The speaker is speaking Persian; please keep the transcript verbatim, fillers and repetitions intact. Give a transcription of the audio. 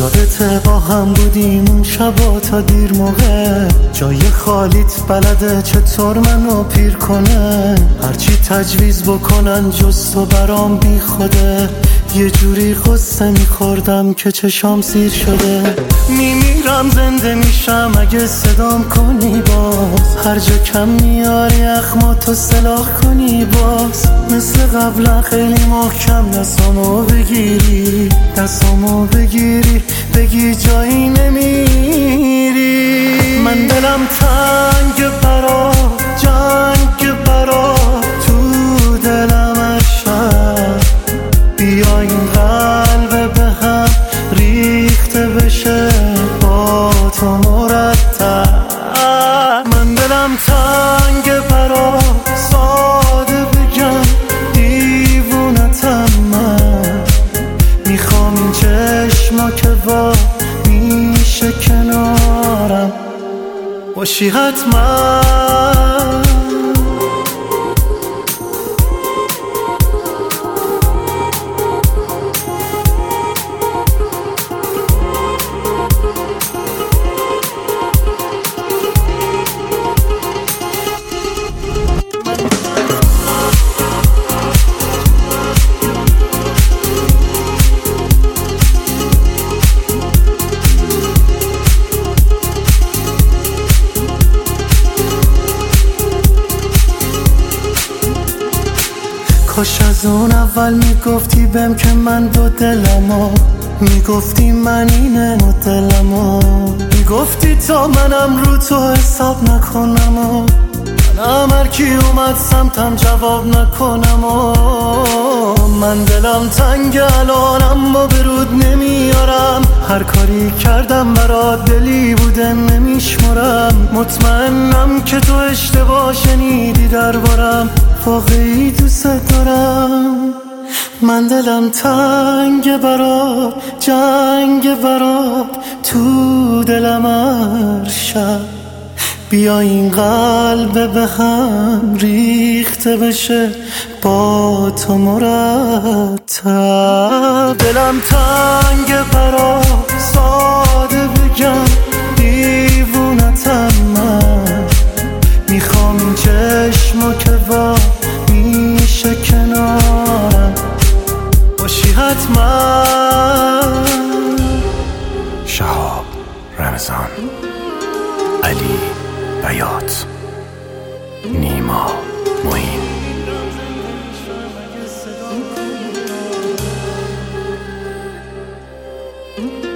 یادته با هم بودیم اون شبا تا دیر موقع، جای خالیت بلده چطور منو پیر کنه، هرچی تجویز بکنن جز تو برام بی خوده، یه جوری قصه میخوردم که چشام سیر شده. میمیرم زنده میشم اگه صدام کنی باز، هر جا کم میاری اخماتو سلاح کنی باز، مثل قبلا خیلی محکم دستامو بگیری، دستامو بگیری بگی جایی نمیری. من دلم تنگ برا جنگ برا تو دلم عشق، بیا این قلب به هم ریخته بشه با تو مرتب. من دلم تنگ برا ساده بگم دیوونتم، من میخوام این چشما که با میشه کنارم باشی حتما. کاش از اون اول میگفتی بهم که من دو دلمو، میگفتی من اینه مدلمو، میگفتی تا منم رو تو حساب نکنم و منم هر کی اومد سمتم جواب نکنم و من دلم تنگ الانم و برود نمیارم، هر کاری کردم برات دلی بوده نمیشمرم، مطمئنم که تو اشتباه شنیدی دربارم، واقعی دوست دارم. من دلم تنگ برات جنگ برات تو دلم هر شب، بیا این قلب به هم ریخته بشه با تو مرتب. دلم تنگ برات ساده بگم دیوونتم، من میخوام این چشما که با میشه کنارم باشی حتما. شهاب رمضان، علی بیات، نیما معین.